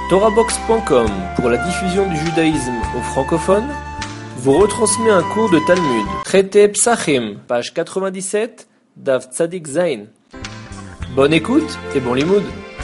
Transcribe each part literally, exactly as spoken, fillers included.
Torahbox point com, pour la diffusion du judaïsme aux francophones, vous retransmet un cours de Talmud. Traité Psachim, page quatre-vingt-dix-sept, Daf Tzadik Zain. Bonne écoute et bon limoud.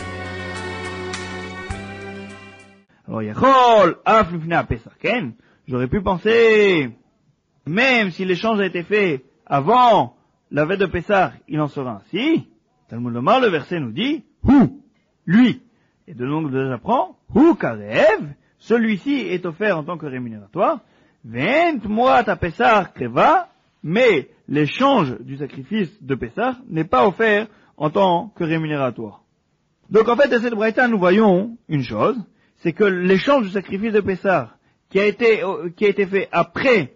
Alors, Yachol, Af Lifnei HaPesach, Ken, j'aurais pu penser, même si l'échange a été fait avant la veille de Pessah, il en sera ainsi. Talmud Lomar, le verset nous dit, Hu, lui. Et de donc, j'apprends, Hu Karev, celui-ci est offert en tant que rémunératoire. Vent Moat à Pessah Kreva, mais l'échange du sacrifice de Pessah n'est pas offert en tant que rémunératoire. Donc en fait, de cette braïta, nous voyons une chose, c'est que l'échange du sacrifice de Pessah, qui a été, qui a été fait après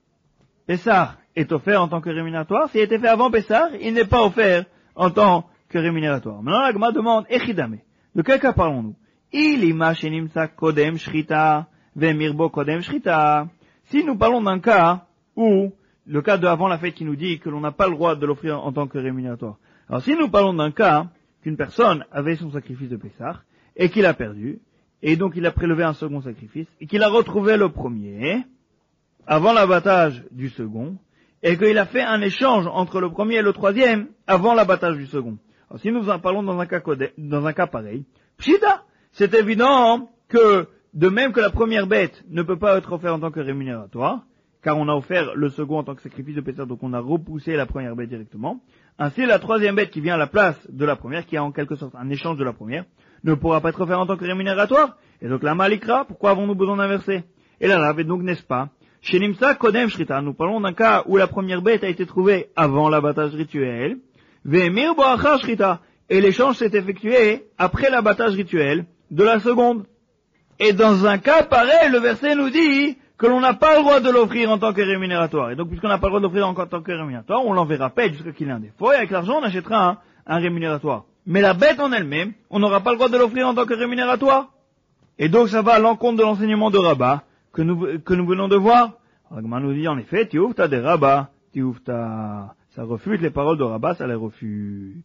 Pessah, est offert en tant que rémunératoire. S'il a été fait avant Pessah, il n'est pas offert en tant que rémunératoire. Maintenant, la Gemara demande, Echidame, de quel cas parlons-nous? Il ima shenimsa kodem shrita, vemirbo kodem shrita. Si nous parlons d'un cas où, le cas de avant la fête qui nous dit que l'on n'a pas le droit de l'offrir en tant que rémunératoire. Alors si nous parlons d'un cas qu'une personne avait son sacrifice de Pessah, et qu'il a perdu, et donc il a prélevé un second sacrifice, et qu'il a retrouvé le premier, avant l'abattage du second, et qu'il a fait un échange entre le premier et le troisième, avant l'abattage du second. Alors si nous en parlons dans un cas, dans un cas pareil, pshita, c'est évident que, de même que la première bête ne peut pas être offerte en tant que rémunératoire, car on a offert le second en tant que sacrifice de Pessah, donc on a repoussé la première bête directement, ainsi la troisième bête qui vient à la place de la première, qui a en quelque sorte un échange de la première, ne pourra pas être offerte en tant que rémunératoire, et donc la malikra, pourquoi avons-nous besoin d'inverser? Et là, là, donc n'est-ce pas? Chez Nimsa Kodem Shrita, nous parlons d'un cas où la première bête a été trouvée avant l'abattage rituel, Ve'emir bo achar Shrita, et l'échange s'est effectué après l'abattage rituel de la seconde. Et dans un cas pareil, le verset nous dit que l'on n'a pas le droit de l'offrir en tant que rémunératoire. Et donc, puisqu'on n'a pas le droit de l'offrir en tant que rémunératoire, on l'enverra paix jusqu'à qu'il ait un défaut, et avec l'argent, on achètera un, un rémunératoire. Mais la bête en elle-même, on n'aura pas le droit de l'offrir en tant que rémunératoire. Et donc, ça va à l'encontre de l'enseignement de Rabbah, que nous, que nous venons de voir. Ragma nous dit, en effet, Tioufta de Rabbah, Tioufta. Ça refute les paroles de Rabbah, ça les refute.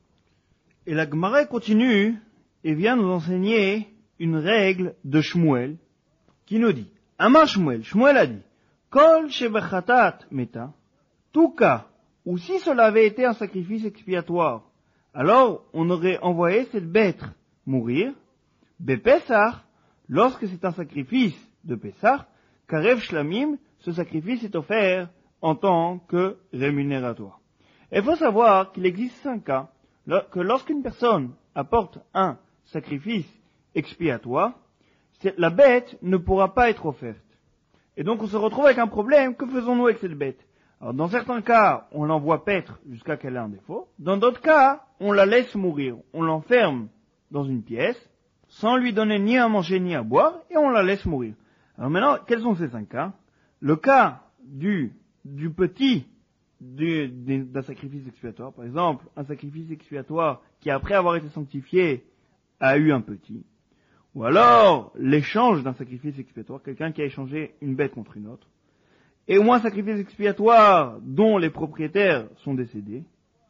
Et la Gemara continue, et vient nous enseigner une règle de Shmuel, qui nous dit, Amar Shmuel, Shmuel a dit, Kol shebechatat meta, tout cas, ou si cela avait été un sacrifice expiatoire, alors on aurait envoyé cette bête mourir, Bepessah, lorsque c'est un sacrifice de Pessah, Karev Shlamim, ce sacrifice est offert en tant que rémunératoire. Et il faut savoir qu'il existe cinq cas, que lorsqu'une personne apporte un sacrifice expiatoire, la bête ne pourra pas être offerte. Et donc on se retrouve avec un problème, que faisons-nous avec cette bête? Alors dans certains cas, on l'envoie paître jusqu'à qu'elle ait un défaut. Dans d'autres cas, on la laisse mourir. On l'enferme dans une pièce, sans lui donner ni à manger ni à boire, et on la laisse mourir. Alors maintenant, quels sont ces cinq cas? Le cas du, du petit du, d'un sacrifice expiatoire, par exemple, un sacrifice expiatoire qui après avoir été sanctifié a eu un petit. Ou alors, l'échange d'un sacrifice expiatoire, quelqu'un qui a échangé une bête contre une autre. Et ou un sacrifice expiatoire dont les propriétaires sont décédés.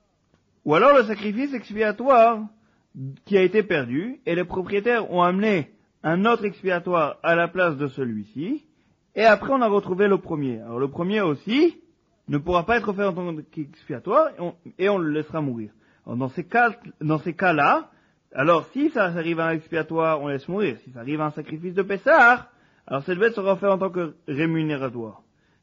Ou alors le sacrifice expiatoire qui a été perdu, et les propriétaires ont amené un autre expiatoire à la place de celui-ci, et après on a retrouvé le premier. Alors le premier aussi ne pourra pas être offert en tant qu'expiatoire, et on, et on le laissera mourir. Alors dans ces cas, dans ces cas-là, alors si ça arrive à un expiatoire, on laisse mourir. Si ça arrive à un sacrifice de Pessah, alors cette bête sera offerte en tant que rémunératoire.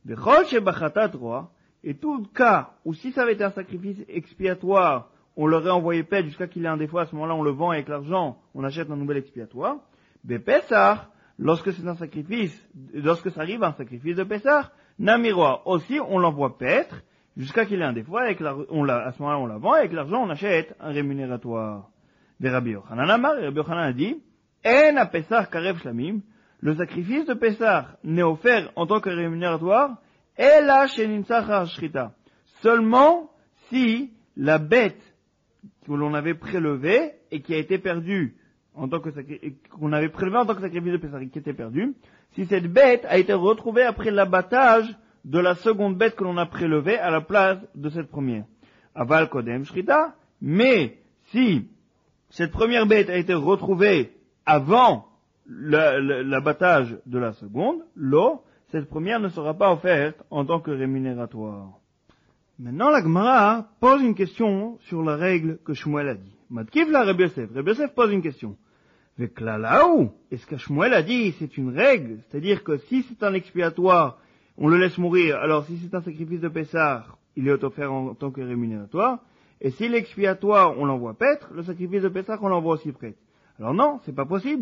Et tout cas où si ça avait été un sacrifice expiatoire, on l'aurait envoyé paix jusqu'à qu'il ait un défaut, à ce moment-là on le vend avec l'argent, on achète un nouvel expiatoire. Mais Pessah, lorsque c'est un sacrifice, lorsque ça arrive à un sacrifice de Pessah, Namiroa aussi on l'envoie paître jusqu'à qu'il ait un défaut, avec on l'a, à ce moment-là on la vend, et avec l'argent on achète un rémunératoire. De Rabbi Yochanan Amar, Rabbi Yochanan a dit, En a Pessah karev shlamim, le sacrifice de Pessah n'est offert en tant que rémunératoire, Ela shenintzach shrita, seulement si la bête que l'on avait prélevée et qui a été perdue en tant que qu'on avait prélevé en tant que sacrifice de Pessah qui était perdue, si cette bête a été retrouvée après l'abattage de la seconde bête que l'on a prélevée à la place de cette première. Aval kodem shrita, mais si cette première bête a été retrouvée avant la, la, l'abattage de la seconde, l'eau, cette première ne sera pas offerte en tant que rémunératoire. Maintenant, la Gemara pose une question sur la règle que Shmuel a dit. Matkiv la Rabbi Yosef. Rabbi Yosef pose une question. Veklalaou, est-ce que Shmuel a dit c'est une règle? C'est-à-dire que si c'est un expiatoire, on le laisse mourir. Alors si c'est un sacrifice de Pessah, il est offert en tant que rémunératoire. Et si l'expiatoire, on l'envoie paître, le sacrifice de Pessah, on l'envoie aussi prêtre. Alors non, c'est pas possible.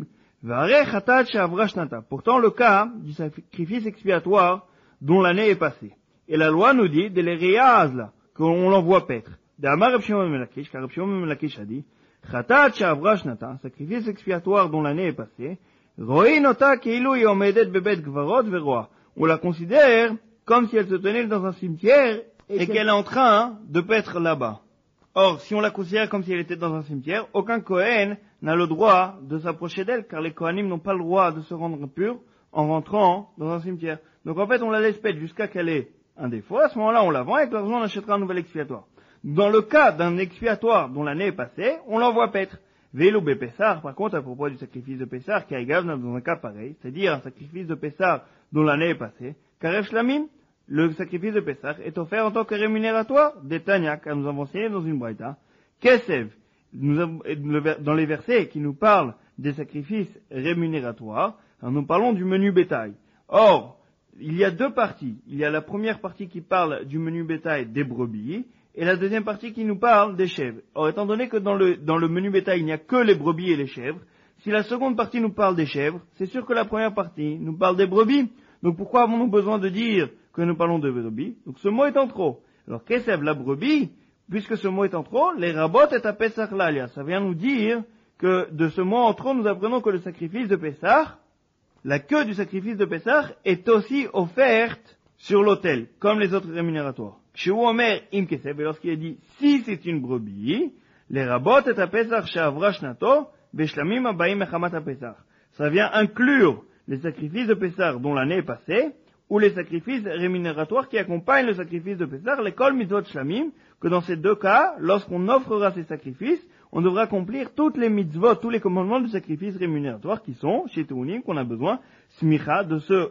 Pourtant, le cas du sacrifice expiatoire dont l'année est passée. Et la loi nous dit, de l'Eréaz, là, qu'on l'envoie paître. D'Amar Reb Shimon ben Lakish, car Reb Shimon ben Lakish a dit, Chatat Shavra Shnata, sacrifice expiatoire dont l'année est passée, Ro'i nota keilu yomedet bebet gvarot veroa. On la considère comme si elle se tenait dans un cimetière et, et qu'elle est en train de paître là-bas. Or, si on la considère comme si elle était dans un cimetière, aucun Kohen n'a le droit de s'approcher d'elle, car les Kohanim n'ont pas le droit de se rendre impurs en rentrant dans un cimetière. Donc en fait, on la laisse paître jusqu'à qu'elle ait un défaut. À ce moment-là, on la vend et avec l'argent, on achètera un nouvel expiatoire. Dans le cas d'un expiatoire dont l'année est passée, on l'envoie paître. Vélo bé Pessar, par contre, à propos du sacrifice de Pessar, qui est dans un cas pareil, c'est-à-dire un sacrifice de Pessar dont l'année est passée, Karev Shlamim, le sacrifice de Pessah est offert en tant que rémunératoire des Tanya, car nous avons enseigné dans une braïta. Kesev, nous avons, dans les versets qui nous parlent des sacrifices rémunératoires, nous parlons du menu bétail. Or, il y a deux parties. Il y a la première partie qui parle du menu bétail des brebis, et la deuxième partie qui nous parle des chèvres. Or, étant donné que dans le, dans le menu bétail, il n'y a que les brebis et les chèvres, si la seconde partie nous parle des chèvres, c'est sûr que la première partie nous parle des brebis. Donc pourquoi avons-nous besoin de dire que nous parlons de brebis? Donc ce mot est en trop. Alors qu'est-ce que la brebis? Puisque ce mot est en trop, les rabot et à Pessah l'alia. Ça vient nous dire que de ce mot en trop, nous apprenons que le sacrifice de Pessah, la queue du sacrifice de Pessah, est aussi offerte sur l'autel, comme les autres rémunératoires. Chez Omer im Kesev, et lorsqu'il est dit si c'est une brebis, les rabot et à Pessah shavra shnato, beshlamim abaim mechamat à Pessah. Ça vient inclure les sacrifices de Pessah dont l'année est passée, ou les sacrifices rémunératoires qui accompagnent le sacrifice de Pessah, l'école mitzvot shlamim, que dans ces deux cas, lorsqu'on offrera ces sacrifices, on devra accomplir toutes les mitzvot, tous les commandements du sacrifice rémunératoire qui sont, chez Teunim, qu'on a besoin, smicha, de se,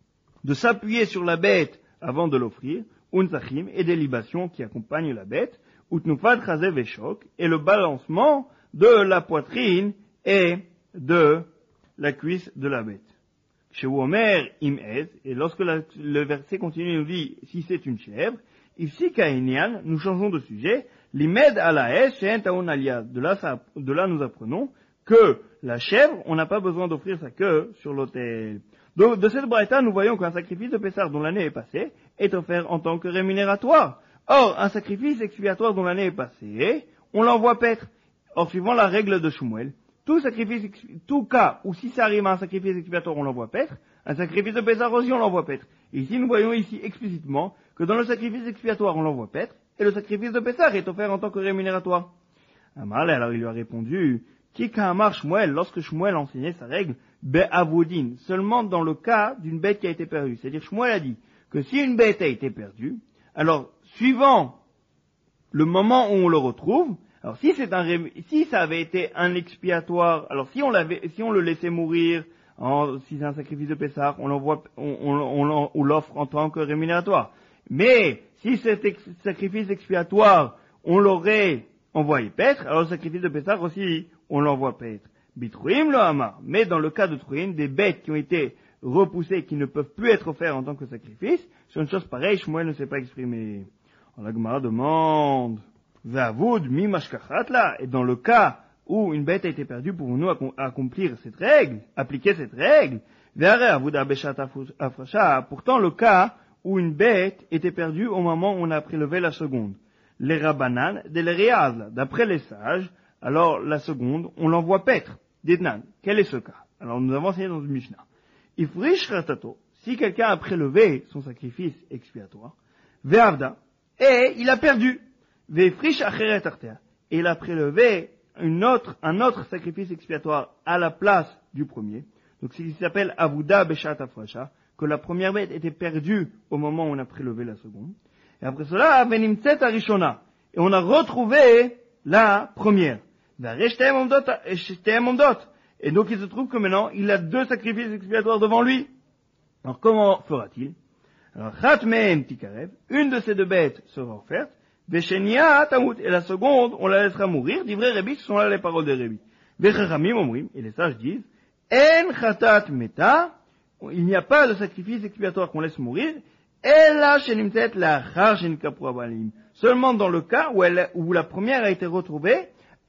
de s'appuyer sur la bête avant de l'offrir, unsachim, et des libations qui accompagnent la bête, utnufat chazev et shok, et le balancement de la poitrine et de la cuisse de la bête. Chez Omer im ez, et lorsque la, le verset continue, il nous dit si c'est une chèvre, ici kainian, nous changeons de sujet, l'imed ala ez she'en taon alia. De là, ça, de là, nous apprenons que la chèvre, on n'a pas besoin d'offrir sa queue sur l'autel. Donc, de cette braïta, nous voyons qu'un sacrifice de Pessah dont l'année est passée est offert en tant que rémunératoire. Or, un sacrifice expiatoire dont l'année est passée, on l'envoie paître. Or, suivant la règle de Shmuel, tout sacrifice, tout cas où si ça arrive à un sacrifice expiatoire, on l'envoie paître, un sacrifice de Pessah aussi, on l'envoie paître. Et ici, nous voyons ici explicitement que dans le sacrifice expiatoire, on l'envoie paître, et le sacrifice de Pessah est offert en tant que rémunératoire. Amal, alors il lui a répondu, Kika Amar Shmuel, lorsque Shmuel enseignait sa règle, Be'avoudin, seulement dans le cas d'une bête qui a été perdue. C'est-à-dire, Shmuel a dit que si une bête a été perdue, alors, suivant le moment où on le retrouve, alors si c'est un si ça avait été un expiatoire, alors si on l'avait si on le laissait mourir, en, si c'est un sacrifice de Pessah, on l'envoie on, on, on, on l'offre en tant que rémunératoire. Mais si cet ex, sacrifice expiatoire, on l'aurait envoyé paître, alors le sacrifice de Pessah aussi, on l'envoie paître. Bitruim lo amar. Mais dans le cas de Truim, des bêtes qui ont été repoussées, qui ne peuvent plus être offertes en tant que sacrifice, c'est une chose pareille, Shmuel ne s'est pas exprimé. Alors la Gemara demande, Vavoud mi mashkachat là, et dans le cas où une bête a été perdue, pouvons-nous accomplir cette règle, appliquer cette règle? Pourtant le cas où une bête était perdue au moment où on a prélevé la seconde. Les rabanan de l'Eréaz, d'après les sages, alors la seconde, on l'envoie paître. Ditnan, quel est ce cas? Alors nous avons enseigné dans le Mishnah. Ifrish ratato, si quelqu'un a prélevé son sacrifice expiatoire, ve'avda, et il a perdu. Ve'ifrish acheret artea, et il a prélevé une autre, un autre sacrifice expiatoire à la place du premier. Donc ce qui s'appelle avouda beshat afrasha, que la première bête était perdue au moment où on a prélevé la seconde. Et après cela, venimtset arishona, et on a retrouvé la première. Et donc il se trouve que maintenant, il a deux sacrifices expiatoires devant lui. Alors comment fera-t-il? Alors, Chat Mehem Tikarev, une de ces deux bêtes sera offerte, Veshenia Tamut, et la seconde, on la laissera mourir, d'ivrei Rébi, ce sont là les paroles de Rébi. Vechachamim Omrim, et les sages disent, En Chatat Meta, il n'y a pas de sacrifice expiatoire qu'on laisse mourir, Ella Shenimtet Lachar Shenikapru Abalim, seulement dans le cas où, elle, où la première a été retrouvée,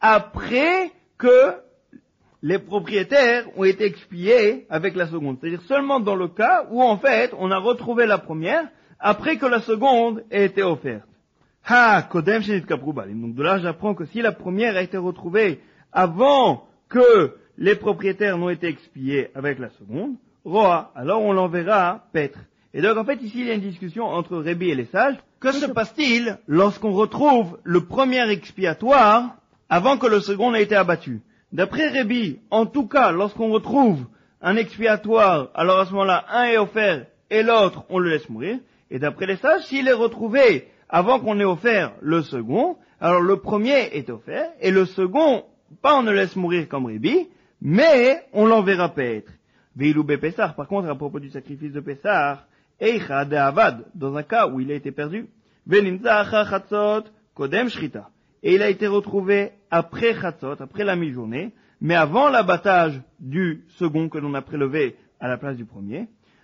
après que les propriétaires ont été expiés avec la seconde. C'est-à-dire seulement dans le cas où, en fait, on a retrouvé la première après que la seconde ait été offerte. Ha, kodem shenit kapru balim. Donc de là, j'apprends que si la première a été retrouvée avant que les propriétaires n'ont été expiés avec la seconde, roa, alors on l'enverra paître. Et donc, en fait, ici, il y a une discussion entre Rébi et les sages. Que se passe-t-il lorsqu'on retrouve le premier expiatoire avant que le second n'ait été abattu? D'après Rébi, en tout cas, lorsqu'on retrouve un expiatoire, alors à ce moment-là, un est offert et l'autre, on le laisse mourir. Et d'après les sages, s'il est retrouvé avant qu'on ait offert le second, alors le premier est offert et le second, pas on ne laisse mourir comme Rébi, mais on l'enverra paître. Veilou be Pessar, par contre, à propos du sacrifice de Pessar, Eicha de Avad, dans un cas où il a été perdu, Venimza achar chatzot kodem shrita. Et il a été retrouvé après Chatzot, après la mi-journée, mais avant l'abattage du second que l'on a prélevé à la place du premier.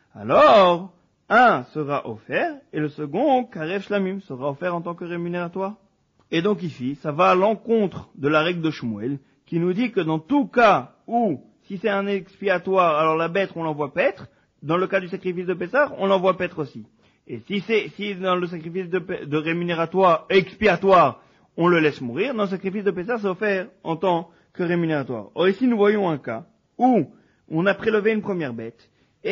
Alors, un sera offert, et le second, Karev Shlamim, sera offert en tant que rémunératoire. Et donc ici, ça va à l'encontre de la règle de Shmuel, qui nous dit que dans tout cas où, si c'est un expiatoire, alors la bête, on l'envoie paître, dans le cas du sacrifice de Pessah, on l'envoie paître aussi. Et si c'est, si dans le sacrifice de, de rémunératoire, expiatoire, on le laisse mourir, dans le sacrifice de Pessah, c'est offert en tant que rémunératoire. Or ici, nous voyons un cas où on a prélevé une première bête,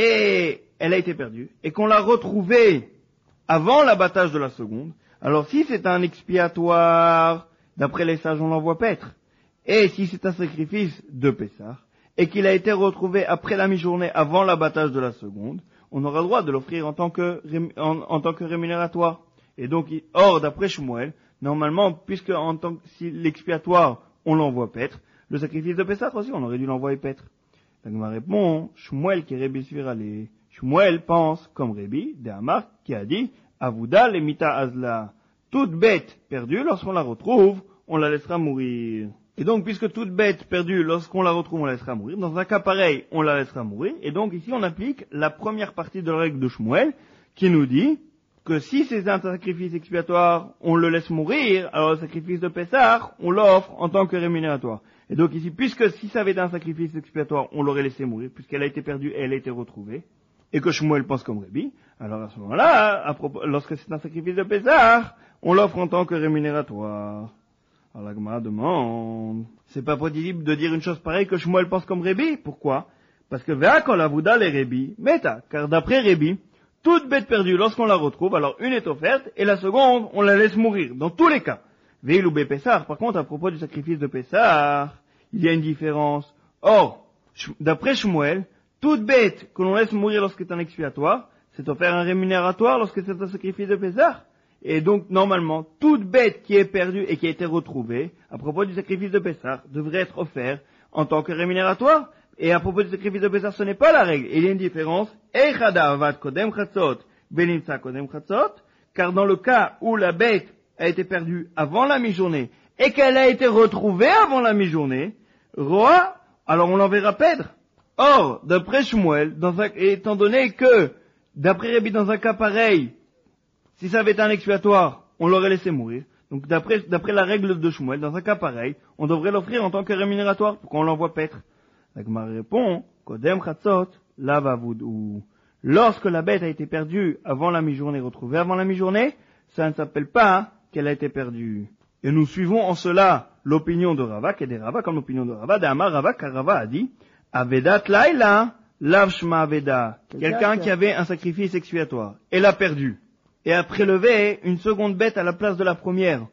et elle a été perdue, et qu'on l'a retrouvée avant l'abattage de la seconde. Alors si c'est un expiatoire, d'après les sages, on l'envoie paître. Et si c'est un sacrifice de Pessah, et qu'il a été retrouvé après la mi-journée, avant l'abattage de la seconde, on aura le droit de l'offrir en tant que, en, en tant que rémunératoire. Et donc, or, d'après Shmuel, normalement, puisque en tant que, si l'expiatoire, on l'envoie paître, le sacrifice de Pessah aussi, on aurait dû l'envoyer paître. Donc, ma répond, Shmuel qui est Rébi Svirale. Shmuel pense, comme Rébi, de Hamar, qui a dit, Avouda le mita azla. Toute bête perdue, lorsqu'on la retrouve, on la laissera mourir. Et donc, puisque toute bête perdue, lorsqu'on la retrouve, on la laissera mourir, dans un cas pareil, on la laissera mourir. Et donc, ici, on applique la première partie de la règle de Shmuel, qui nous dit que si c'est un sacrifice expiatoire, on le laisse mourir, alors le sacrifice de Pessah, on l'offre en tant que rémunératoire. Et donc ici, puisque si ça avait été un sacrifice expiatoire, on l'aurait laissé mourir, puisqu'elle a été perdue et elle a été retrouvée, et que Shmuel pense comme Rébi, alors à ce moment-là, à propos, lorsque c'est un sacrifice de Pessah, on l'offre en tant que rémunératoire. Alors la Gemara demande, c'est pas possible de dire une chose pareille que Shmuel pense comme Rébi. Pourquoi? Parce que Ve'akol Avouda les Rébi, Meta, car d'après Rébi, toute bête perdue, lorsqu'on la retrouve, alors une est offerte, et la seconde, on la laisse mourir, dans tous les cas. Veilou be Pessah, par contre, à propos du sacrifice de Pessah, il y a une différence. Or, d'après Shmuel, toute bête que l'on laisse mourir lorsque c'est un expiatoire, c'est offert un rémunératoire lorsque c'est un sacrifice de Pessah. Et donc, normalement, toute bête qui est perdue et qui a été retrouvée, à propos du sacrifice de Pessah, devrait être offert en tant que rémunératoire. Et à propos du sacrifice de Pessah, ce n'est pas la règle. Il y a une différence. Eichada avad kodem chatzot, beninsa kodem chatzot, car dans le cas où la bête a été perdue avant la mi-journée et qu'elle a été retrouvée avant la mi-journée, Roa, alors on l'enverra paître. Or, d'après Shmuel, dans un, étant donné que, d'après Rébi, dans un cas pareil, si ça avait été un expiatoire, on l'aurait laissé mourir. Donc d'après, d'après la règle de Shmuel, dans un cas pareil, on devrait l'offrir en tant que rémunératoire pour qu'on l'envoie paître. La Gemara répond, Kodem chatzot, lavavoudou. Lorsque la bête a été perdue avant la mi-journée, retrouvée avant la mi-journée, ça ne s'appelle pas qu'elle a été perdue. Et nous suivons en cela l'opinion de Rava, qui est des Rava comme l'opinion de Rava, d'Amar Rava, car Rava a dit, Avedat laila, lav shma aveda. Quelqu'un qui avait un sacrifice expiatoire, et l'a perdu, et a prélevé une seconde bête à la place de la première,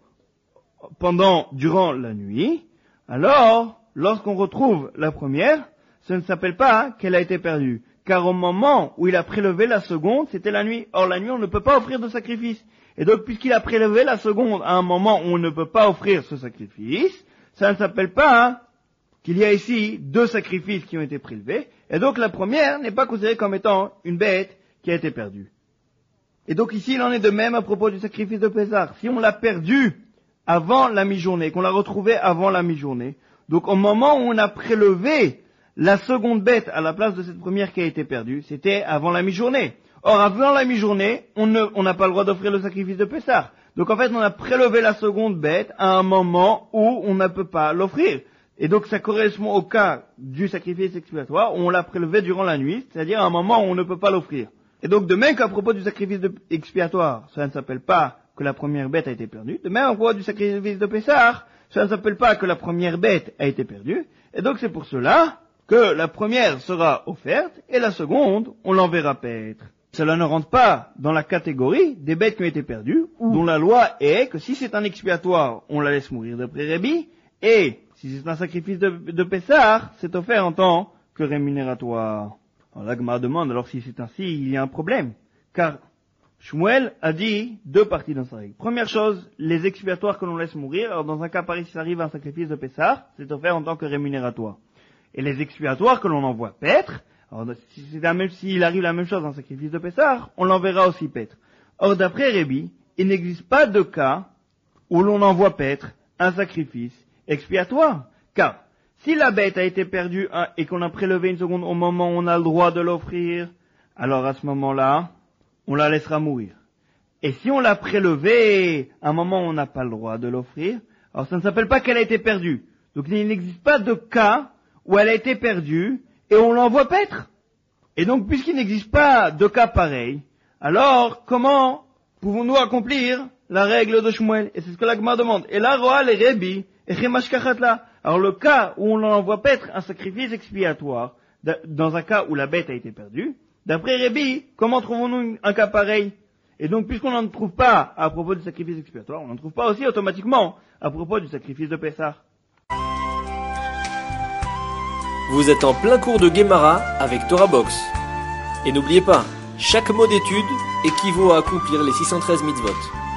pendant, durant la nuit, alors, lorsqu'on retrouve la première, ce ne s'appelle pas qu'elle a été perdue. Car au moment où il a prélevé la seconde, c'était la nuit. Or, la nuit, on ne peut pas offrir de sacrifice. Et donc, puisqu'il a prélevé la seconde à un moment où on ne peut pas offrir ce sacrifice, ça ne s'appelle pas qu'il y a ici deux sacrifices qui ont été prélevés, et donc la première n'est pas considérée comme étant une bête qui a été perdue. Et donc ici, il en est de même à propos du sacrifice de Pessah. Si on l'a perdu avant la mi-journée, qu'on l'a retrouvé avant la mi-journée, donc au moment où on a prélevé la seconde bête à la place de cette première qui a été perdue, c'était avant la mi-journée. Or, avant la mi-journée, on ne, on n'a pas le droit d'offrir le sacrifice de Pessah. Donc en fait, on a prélevé la seconde bête à un moment où on ne peut pas l'offrir. Et donc ça correspond au cas du sacrifice expiatoire où on l'a prélevé durant la nuit, c'est-à-dire à un moment où on ne peut pas l'offrir. Et donc de même qu'à propos du sacrifice de, expiatoire, ça ne s'appelle pas que la première bête a été perdue, de même à propos du sacrifice de Pessah, ça ne s'appelle pas que la première bête a été perdue, et donc c'est pour cela que la première sera offerte et la seconde, on l'enverra paître. Cela ne rentre pas dans la catégorie des bêtes qui ont été perdues, dont la loi est que si c'est un expiatoire, on la laisse mourir d'après Rabbi, et si c'est un sacrifice de, de Pessah, c'est offert en tant que rémunératoire. Alors la Gemara demande, alors si c'est ainsi, il y a un problème. Car Shmuel a dit deux parties dans sa règle. Première chose, les expiatoires que l'on laisse mourir, alors dans un cas pareil, si ça arrive à un sacrifice de Pessah, c'est offert en tant que rémunératoire. Et les expiatoires que l'on envoie paître, alors si c'est la même, s'il arrive la même chose dans un sacrifice de Pessah, on l'enverra aussi paître. Or d'après Rabbi, il n'existe pas de cas où l'on envoie paître un sacrifice expiatoire. Car si la bête a été perdue et qu'on a prélevé une seconde au moment où on a le droit de l'offrir, alors à ce moment-là, on la laissera mourir. Et si on l'a prélevée à un moment où on n'a pas le droit de l'offrir, alors ça ne s'appelle pas qu'elle a été perdue. Donc il n'existe pas de cas où elle a été perdue et on l'envoie paître. Et donc puisqu'il n'existe pas de cas pareil, alors comment pouvons-nous accomplir la règle de Shmuel? Et c'est ce que la Gemara demande. Et là, Roa les Rebi, et Chemashkachatla. Alors le cas où on envoie paître un sacrifice expiatoire, dans un cas où la bête a été perdue, d'après Rabbi, comment trouvons-nous un cas pareil? Et donc puisqu'on n'en trouve pas à propos du sacrifice expiatoire, on n'en trouve pas aussi automatiquement à propos du sacrifice de Pessah. Vous êtes en plein cours de Gemara avec Torah Box. Et n'oubliez pas, chaque mot d'étude équivaut à accomplir les six cent treize mitzvot.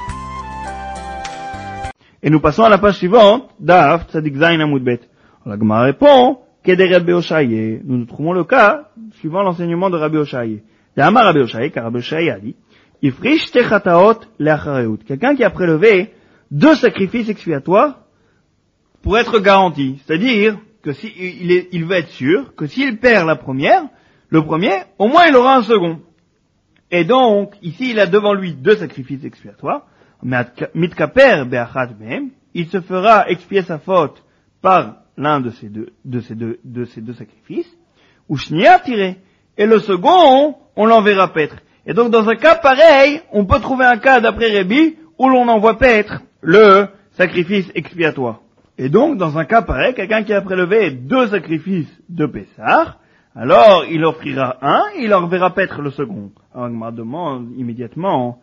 Et nous passons à la page suivante, Daf Tzadik Zayin Amud Bet. La Gemara répond, Keder Rabbi Oshaye. Nous nous trouvons le cas suivant l'enseignement de Rabbi Oshaye. D'Amar Rabbi Oshaye, car Rabbi Oshaye a dit, Ifrish Techataot Leachareut. Quelqu'un qui a prélevé deux sacrifices expiatoires pour être garanti. C'est-à-dire que si il, est, il veut être sûr que s'il perd la première, le premier, au moins il aura un second. Et donc, ici il a devant lui deux sacrifices expiatoires. Mitkaper be'achat mehem, il se fera expier sa faute par l'un de ces deux, de ces deux, de ces deux sacrifices, ou shnia tiré, et le second, on l'enverra paître. Et donc, dans un cas pareil, on peut trouver un cas d'après Rabbi où l'on envoie paître le sacrifice expiatoire. Et donc, dans un cas pareil, quelqu'un qui a prélevé deux sacrifices de Pessah, alors il offrira un, et il enverra paître le second. Alors, on me demande immédiatement,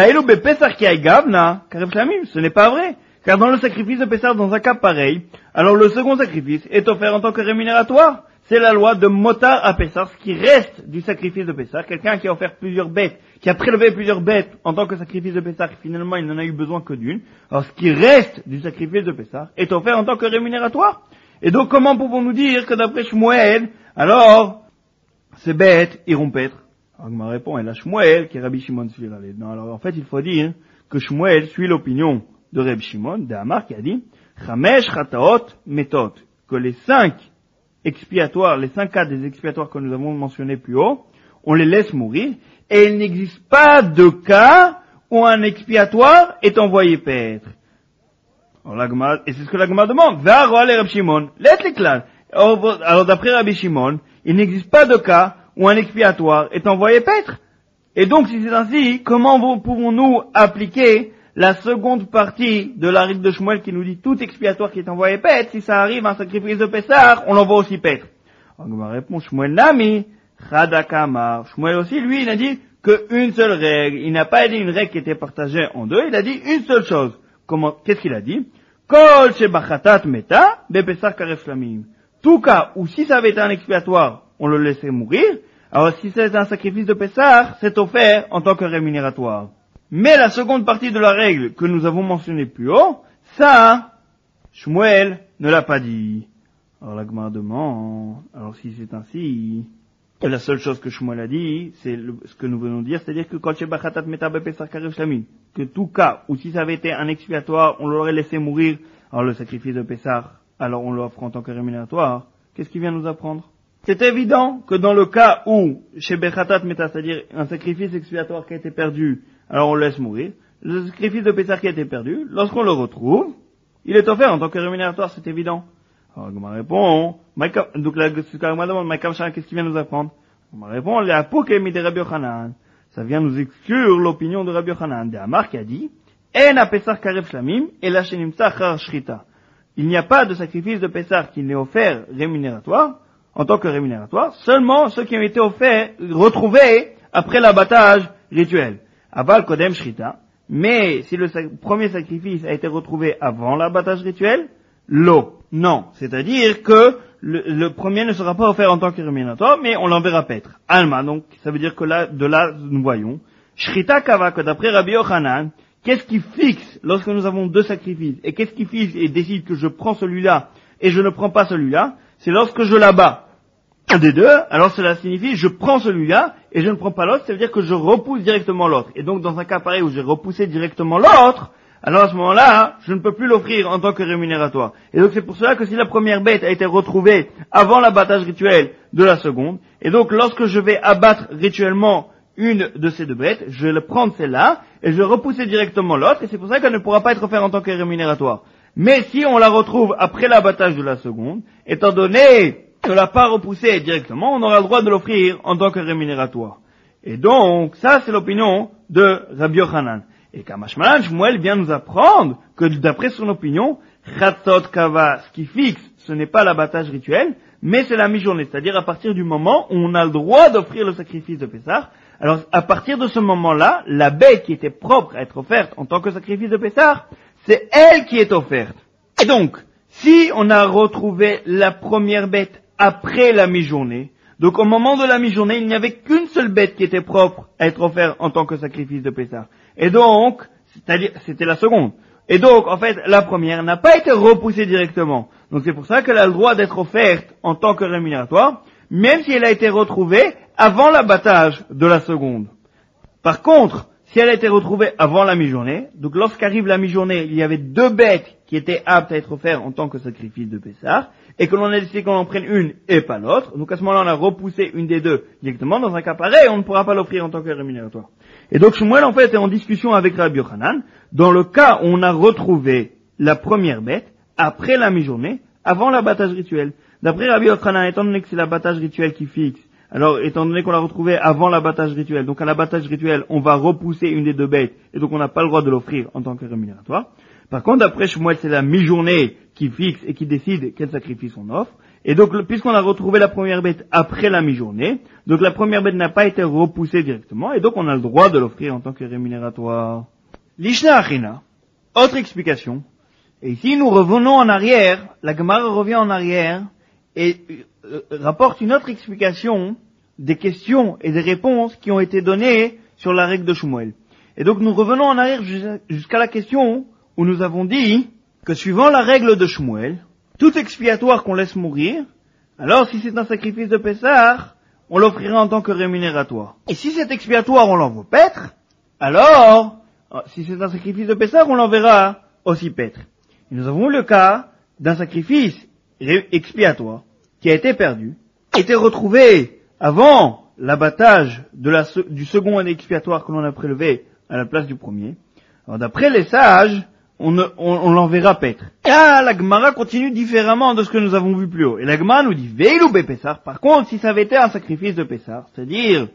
ce n'est pas vrai, car dans le sacrifice de Pessah, dans un cas pareil, alors le second sacrifice est offert en tant que rémunératoire. C'est la loi de Motar à Pessah, ce qui reste du sacrifice de Pessah. Quelqu'un qui a offert plusieurs bêtes, qui a prélevé plusieurs bêtes en tant que sacrifice de Pessah, et finalement il n'en a eu besoin que d'une. Alors ce qui reste du sacrifice de Pessah est offert en tant que rémunératoire. Et donc comment pouvons-nous dire que d'après Shmuel, alors ces bêtes iront paître? Alors je me réponds, et là Shmuel, qui est Rabbi Shimon suit la lettre. Non, alors en fait il faut dire que Shmuel suit l'opinion de Rabbi Shimon, d'Amar, qui a dit Chamesh Chataot Metot, que les cinq expiatoires, les cinq cas des expiatoires que nous avons mentionnés plus haut, on les laisse mourir, et il n'existe pas de cas où un expiatoire est envoyé paître. Alors, la Gemara, et c'est ce que la Gemara demande. Va roaler Rabbi Shimon, laisse les clans. Alors d'après Rabbi Shimon, il n'existe pas de cas où un expiatoire est envoyé paître. Et donc, si c'est ainsi, comment pouvons-nous appliquer la seconde partie de la règle de Shmuel qui nous dit tout expiatoire qui est envoyé paître, si ça arrive à un sacrifice de Pessah, on l'envoie aussi paître. Alors, ma réponse, Shmuel Nami, Chadakamar. Shmuel aussi, lui, il a dit qu'une seule règle. Il n'a pas dit une règle qui était partagée en deux, il a dit une seule chose. Comment, qu'est-ce qu'il a dit? Kol shebachatat meta, bepessah karef lamim. Tout cas où si ça avait été un expiatoire, on le laissait mourir. Alors si c'est un sacrifice de Pessah, c'est offert en tant que rémunératoire. Mais la seconde partie de la règle que nous avons mentionnée plus haut, ça, Shmuel ne l'a pas dit. Alors la Gemara demande, alors si c'est ainsi, la seule chose que Shmuel a dit, c'est le, ce que nous venons de dire, c'est-à-dire que Kol Shebachatat Meta Bepesach Karev Shlamim, que tout cas où si ça avait été un expiatoire, on l'aurait laissé mourir, alors le sacrifice de Pessah, alors on l'offre en tant que rémunératoire. Qu'est-ce qu'il vient nous apprendre? C'est évident que dans le cas où, chez Bechatat Meta, c'est-à-dire un sacrifice expiatoire qui a été perdu, alors on le laisse mourir, le sacrifice de Pessah qui a été perdu, lorsqu'on le retrouve, il est offert en tant que rémunératoire, c'est évident. Alors, Goma répond, donc la Gemara demande, qu'est-ce qu'il vient nous apprendre? Goma répond, la Pokémi de Rabbi Yochanan. Ça vient nous exclure l'opinion de Rabbi Yochanan. De Amar qui a dit, En a Pesach Karev Shlamim, et la Shenimtsa Char Shrita. Il n'y a pas de sacrifice de Pessah qui n'est offert rémunératoire, en tant que rémunératoire, seulement ceux qui ont été offerts, retrouvés après l'abattage rituel. Aval Kodem Shrita. Mais si le sac- premier sacrifice a été retrouvé avant l'abattage rituel, l'eau. Non. C'est-à-dire que le, le premier ne sera pas offert en tant que rémunératoire, mais on l'enverra paître. Alma, donc, ça veut dire que là, de là, nous voyons. Shrita Kava, que d'après Rabbi Yochanan, qu'est-ce qui fixe lorsque nous avons deux sacrifices? Et qu'est-ce qui fixe et décide que je prends celui-là et je ne prends pas celui-là? C'est lorsque je l'abats. Un des deux, alors cela signifie je prends celui-là et je ne prends pas l'autre, ça veut dire que je repousse directement l'autre. Et donc dans un cas pareil où j'ai repoussé directement l'autre, alors à ce moment-là, je ne peux plus l'offrir en tant que rémunératoire. Et donc c'est pour cela que si la première bête a été retrouvée avant l'abattage rituel de la seconde, et donc lorsque je vais abattre rituellement une de ces deux bêtes, je vais prendre celle-là et je vais repousser directement l'autre, et c'est pour ça qu'elle ne pourra pas être offerte en tant que rémunératoire. Mais si on la retrouve après l'abattage de la seconde, étant donné ne l'a pas repoussé directement, on aura le droit de l'offrir en tant que rémunératoire. Et donc, ça c'est l'opinion de Rabbi Yochanan. Et Kamashmalan, Shmuel vient nous apprendre que d'après son opinion, Chatzot Kava, ce qui fixe, ce n'est pas l'abattage rituel, mais c'est la mi-journée, c'est-à-dire à partir du moment où on a le droit d'offrir le sacrifice de Pessah. Alors, à partir de ce moment-là, la bête qui était propre à être offerte en tant que sacrifice de Pessah, c'est elle qui est offerte. Et donc, si on a retrouvé la première bête après la mi-journée, donc au moment de la mi-journée, il n'y avait qu'une seule bête qui était propre à être offerte en tant que sacrifice de Pessah. Et donc, c'est-à-dire, c'était la seconde. Et donc, en fait, la première n'a pas été repoussée directement. Donc c'est pour ça qu'elle a le droit d'être offerte en tant que rémunératoire, même si elle a été retrouvée avant l'abattage de la seconde. Par contre, si elle a été retrouvée avant la mi-journée, donc lorsqu'arrive la mi-journée, il y avait deux bêtes qui étaient aptes à être offertes en tant que sacrifice de Pessah, et que l'on a décidé qu'on en prenne une et pas l'autre, donc à ce moment-là on a repoussé une des deux directement, dans un cas pareil, on ne pourra pas l'offrir en tant que rémunératoire. Et donc Shmuel en fait est en discussion avec Rabbi Yochanan, dans le cas où on a retrouvé la première bête, après la mi-journée, avant l'abattage rituel. D'après Rabbi Yochanan, étant donné que c'est l'abattage rituel qui fixe, alors, étant donné qu'on l'a retrouvé avant l'abattage rituel, donc à l'abattage rituel, on va repousser une des deux bêtes, et donc on n'a pas le droit de l'offrir en tant que rémunératoire. Par contre, d'après Shmuel, c'est la mi-journée qui fixe et qui décide quel sacrifice on offre. Et donc, puisqu'on a retrouvé la première bête après la mi-journée, donc la première bête n'a pas été repoussée directement, et donc on a le droit de l'offrir en tant que rémunératoire. Lishna Achina, autre explication. Et ici, nous revenons en arrière, la Gemara revient en arrière, et euh, rapporte une autre explication des questions et des réponses qui ont été données sur la règle de Shmuel. Et donc nous revenons en arrière jusqu'à la question où nous avons dit que suivant la règle de Shmuel, tout expiatoire qu'on laisse mourir, alors si c'est un sacrifice de Pessah, on l'offrira en tant que rémunératoire. Et si c'est expiatoire, on l'envoie paître, alors, si c'est un sacrifice de Pessah, on l'enverra aussi paître. Et nous avons eu le cas d'un sacrifice expiatoire qui a été perdu, été retrouvé avant l'abattage de la, du second année expiatoire que l'on a prélevé à la place du premier. Alors d'après les sages, on, ne, on, on l'enverra paître. Et ah, la Gemara continue différemment de ce que nous avons vu plus haut. Et la Gemara nous dit, Veilou be Pessah. Par contre, si ça avait été un sacrifice de Pessah, c'est-à-dire,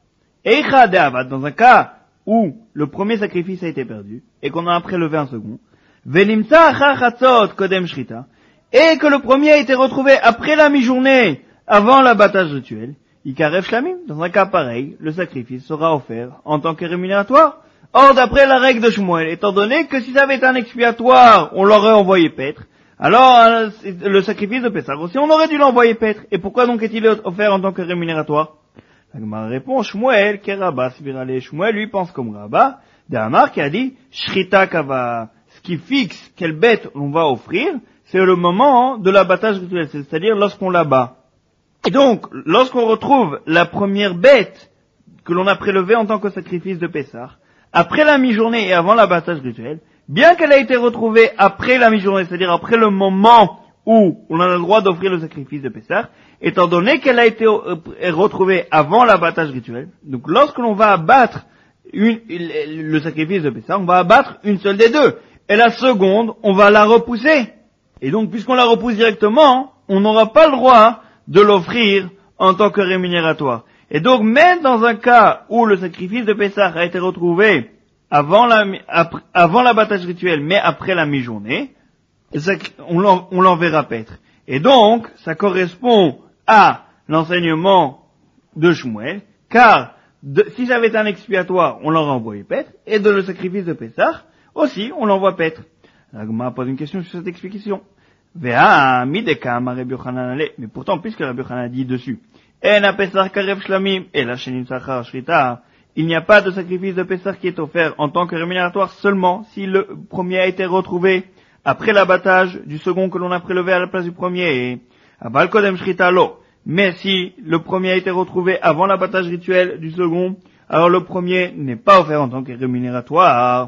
Eicha de Avad, dans un cas où le premier sacrifice a été perdu, et qu'on en a prélevé un second, Venimtsa chachatzot kodem shrita, et que le premier a été retrouvé après la mi-journée, avant l'abattage rituel, Ikarev Shlamim, dans un cas pareil, le sacrifice sera offert en tant que rémunératoire. Or, d'après la règle de Shmuel, étant donné que si ça avait été un expiatoire, on l'aurait envoyé paître, alors le sacrifice de Pessah aussi, on aurait dû l'envoyer paître. Et pourquoi donc est-il offert en tant que rémunératoire? La Gemara répond, Shmuel, qui est Rabba, Svirale. Shmuel, lui, pense comme Rabba, d'Amar qui a dit, Shrita Kava, ce qui fixe quelle bête on va offrir, c'est le moment de l'abattage rituel, c'est-à-dire lorsqu'on l'abat. Et donc, lorsqu'on retrouve la première bête que l'on a prélevée en tant que sacrifice de Pessah, après la mi-journée et avant l'abattage rituel, bien qu'elle ait été retrouvée après la mi-journée, c'est-à-dire après le moment où on a le droit d'offrir le sacrifice de Pessah, étant donné qu'elle a été retrouvée avant l'abattage rituel, donc lorsque l'on va abattre une, le sacrifice de Pessah, on va abattre une seule des deux. Et la seconde, on va la repousser. Et donc, puisqu'on la repousse directement, on n'aura pas le droit de l'offrir en tant que rémunératoire. Et donc, même dans un cas où le sacrifice de Pessah a été retrouvé avant la, après, avant l'abattage rituel, mais après la mi-journée, on l'enverra paître. Et donc, ça correspond à l'enseignement de Shmuel, car de, si ça avait été un expiatoire, on l'aurait envoyé paître, et de le sacrifice de Pessah, aussi, on l'envoie paître. La Gemara pose une question sur cette explication. Vea, mideka, ma Rabbi Yochanan allait. Mais pourtant, puisque Rabbi Yochanan dit dessus, En a Pessah karev shlamim, et la shenim sachar shrita, il n'y a pas de sacrifice de Pessah qui est offert en tant que rémunératoire seulement si le premier a été retrouvé après l'abattage du second que l'on a prélevé à la place du premier. Aval kodem shrita lo. Mais si le premier a été retrouvé avant l'abattage rituel du second, alors le premier n'est pas offert en tant que rémunératoire.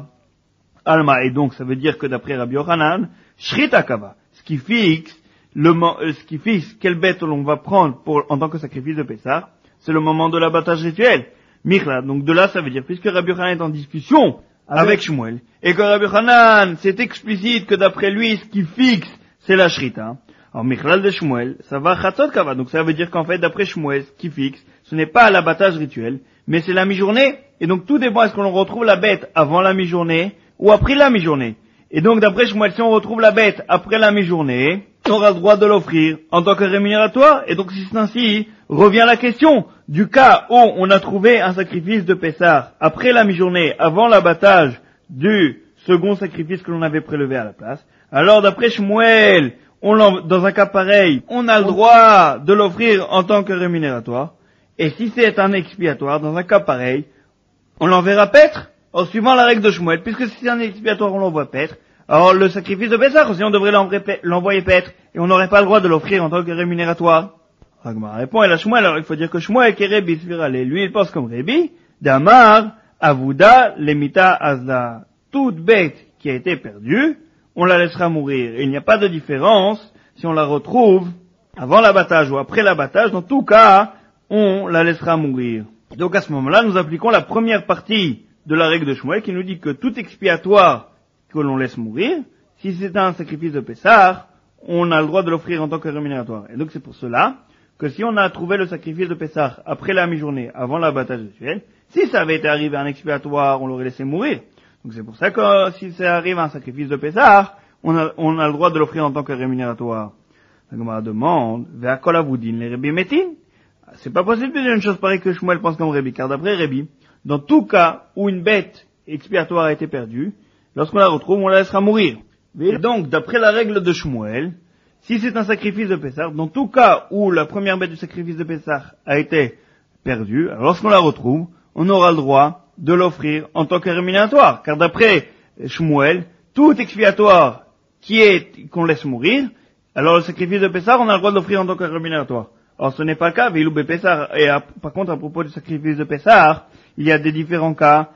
Alma, et donc ça veut dire que d'après Rabbi Yochanan, shrita kava, ce qui fixe le, ce qui fixe quelle bête l'on va prendre pour, en tant que sacrifice de Pessah, c'est le moment de l'abattage rituel. Michla, donc de là ça veut dire, puisque Rabbi Yochanan est en discussion avec, avec Shmuel, et que Rabbi Yochanan, c'est explicite que d'après lui, ce qui fixe, c'est la shrita. Alors Michlal de Shmuel, ça va chatzot kava, donc ça veut dire qu'en fait, d'après Shmuel, ce qui fixe, ce n'est pas l'abattage rituel, mais c'est la mi-journée, et donc tout dépend est-ce qu'on retrouve la bête avant la mi-journée, ou après la mi-journée. Et donc, d'après Shmuel, si on retrouve la bête après la mi-journée, on aura le droit de l'offrir en tant que rémunératoire. Et donc, si c'est ainsi, revient la question du cas où on a trouvé un sacrifice de Pessah après la mi-journée, avant l'abattage du second sacrifice que l'on avait prélevé à la place. Alors, d'après Shmuel, on dans un cas pareil, on a le droit de l'offrir en tant que rémunératoire. Et si c'est un expiatoire, dans un cas pareil, on l'enverra paître. En suivant la règle de Shmuel, puisque si c'est un expiatoire, on l'envoie paître, alors le sacrifice de Pessah aussi, on devrait l'envoyer paître, et on n'aurait pas le droit de l'offrir en tant que rémunératoire. Ragmar répond, et la Shmuel, alors il faut dire que Shmuel, qui est Rébi, lui, il pense comme Rébi, Damar, Avuda, Lemita, Azda, toute bête qui a été perdue, on la laissera mourir. Et il n'y a pas de différence si on la retrouve avant l'abattage ou après l'abattage, dans tout cas, on la laissera mourir. Donc à ce moment-là, nous appliquons la première partie de la règle de Shmuel qui nous dit que tout expiatoire que l'on laisse mourir, si c'est un sacrifice de Pessah, on a le droit de l'offrir en tant que rémunératoire. Et donc c'est pour cela que si on a trouvé le sacrifice de Pessah après la mi-journée, avant l'abattage rituel, si ça avait été arrivé à un expiatoire, on l'aurait laissé mourir. Donc c'est pour ça que si ça arrive à un sacrifice de Pessah, on a, on a le droit de l'offrir en tant que rémunératoire. La Gemara demande, Ve'akol avoudin les Rébi metin. C'est pas possible de dire une chose pareille que Shmuel pense comme Rébi, car d'après Rébi, dans tout cas où une bête expiatoire a été perdue, lorsqu'on la retrouve, on la laissera mourir. Et donc, d'après la règle de Shmuel, si c'est un sacrifice de Pessah, dans tout cas où la première bête du sacrifice de Pessah a été perdue, alors lorsqu'on la retrouve, on aura le droit de l'offrir en tant que rémunératoire. Car d'après Shmuel, tout expiatoire qui est, qu'on laisse mourir, alors le sacrifice de Pessah, on a le droit de l'offrir en tant que rémunératoire. Or, ce n'est pas le cas, Veilou be Pessah. Et à, par contre, à propos du sacrifice de Pessah, il y a des différents cas.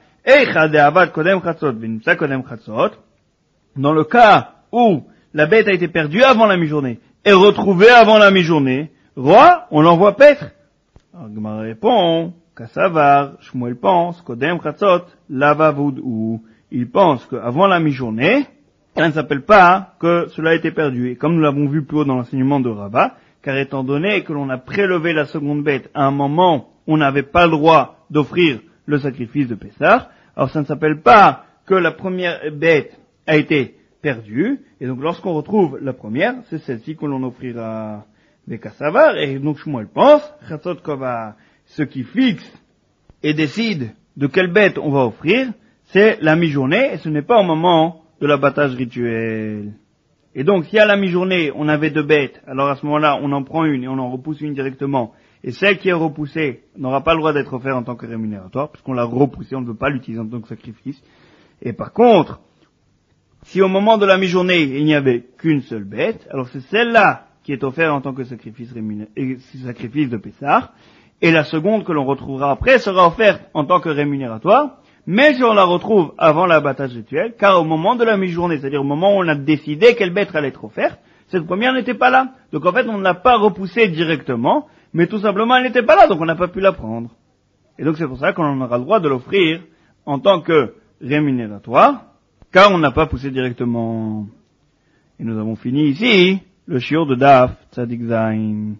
Dans le cas où la bête a été perdue avant la mi-journée et retrouvée avant la mi-journée, roi, on l'envoie paître. Alors, Gemara répond, Kassavar, Shmuel pense, Kodem Chatzot, Lavavud, ou il pense qu'avant la mi-journée, ça ne s'appelle pas que cela a été perdu. Et comme nous l'avons vu plus haut dans l'enseignement de Rava, car étant donné que l'on a prélevé la seconde bête à un moment où on n'avait pas le droit d'offrir le sacrifice de Pessah, alors ça ne s'appelle pas que la première bête a été perdue, et donc lorsqu'on retrouve la première, c'est celle-ci que l'on offrira des Kassavar, et donc Shmuel pense, Chatzot Kova, ce qui fixe et décide de quelle bête on va offrir, c'est la mi-journée, et ce n'est pas au moment de l'abattage rituel. Et donc, si à la mi-journée, on avait deux bêtes, alors à ce moment-là, on en prend une et on en repousse une directement, et celle qui est repoussée n'aura pas le droit d'être offerte en tant que rémunératoire, puisqu'on l'a repoussée, on ne veut pas l'utiliser en tant que sacrifice. Et par contre, Si au moment de la mi-journée, il n'y avait qu'une seule bête, alors c'est celle-là qui est offerte en tant que sacrifice, rémuné... sacrifice de Pessah, et la seconde que l'on retrouvera après sera offerte en tant que rémunératoire, mais si on la retrouve avant l'abattage rituel, car au moment de la mi-journée, c'est-à-dire au moment où on a décidé quelle bête allait être offerte, cette première n'était pas là. Donc en fait, on ne l'a pas repoussée directement, mais tout simplement elle n'était pas là, donc on n'a pas pu la prendre. Et donc c'est pour ça qu'on aura le droit de l'offrir en tant que rémunératoire, car on n'a pas poussé directement. Et nous avons fini ici le shiur de Daf Tzadik Zayin.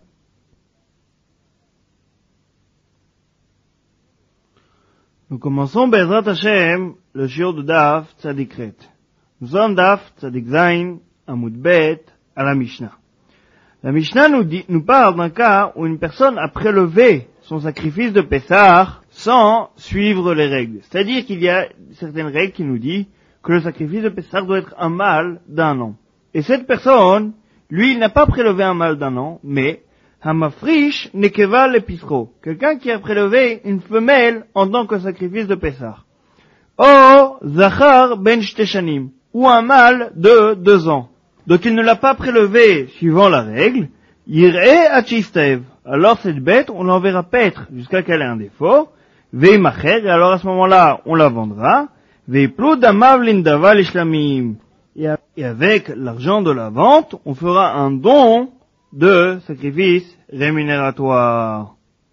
Nous commençons Bezrat Hashem le shiur de Daf Tzadik Ret. Nous sommes Daf Tzadik Zayin Amud Bet à la Mishnah. La Mishnah nous, dit, nous parle d'un cas où une personne a prélevé son sacrifice de Pessah sans suivre les règles. C'est-à-dire qu'il y a certaines règles qui nous disent que le sacrifice de Pessah doit être un mâle d'un an. Et cette personne, lui, il n'a pas prélevé un mâle d'un an, mais Hamafrish Nekeva Lepisro, quelqu'un qui a prélevé une femelle en tant que sacrifice de Pessah. Or, Zachar Ben Shteshanim, ou un mâle de deux ans. Donc il ne l'a pas prélevé suivant la règle, Yir'e Achistev. Alors cette bête, on l'enverra paître jusqu'à qu'elle ait un défaut, Veimacher, et alors à ce moment-là, on la vendra, Veiplu Damav Lindava Lishlamim. Et avec l'argent de la vente, on fera un don de sacrifice rémunératoire.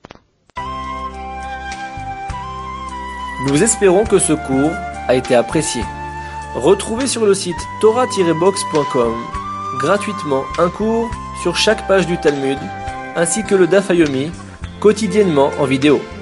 Nous espérons que ce cours a été apprécié. Retrouvez sur le site torah tiret box point com gratuitement un cours sur chaque page du Talmud, ainsi que le Daf Yomi, quotidiennement en vidéo.